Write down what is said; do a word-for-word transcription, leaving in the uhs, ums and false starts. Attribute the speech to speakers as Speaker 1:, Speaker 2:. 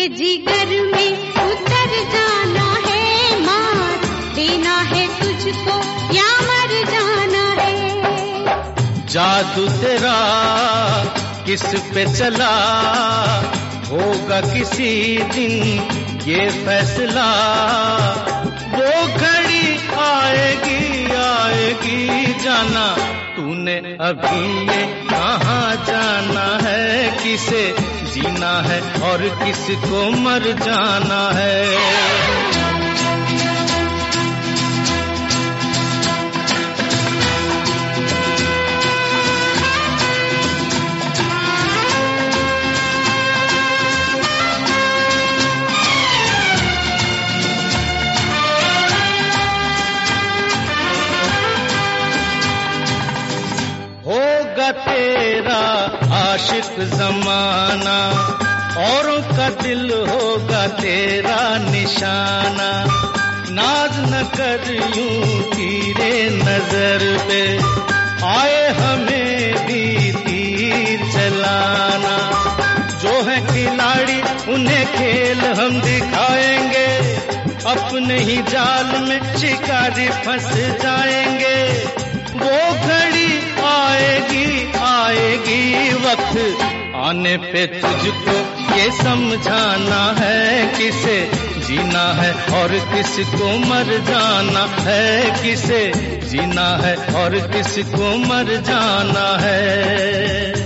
Speaker 1: जिगर में उतर जाना है, मार देना है तुझको या मर जाना है।
Speaker 2: जादू तेरा किस पे चला, होगा किसी दिन ये फैसला। वो घड़ी आएगी आएगी जाना, तूने अभी ये कहाँ जाना है। किसे जीना है और किसको मर जाना है। होगा तेरा आशिक जमाना, औरों का दिल होगा तेरा निशाना। नाज न कर यूं तीरे नजर पे, आए हमें भी तीर चलाना। जो है खिलाड़ी उन्हें खेल हम दिखाएंगे, अपने ही जाल में शिकारी फंस जाएंगे। वो घड़ी आएगी आएगी, वक्त आने पे तुझको ये समझाना है। किसे जीना है और किसको मर जाना है। किसे जीना है और किसको मर जाना है।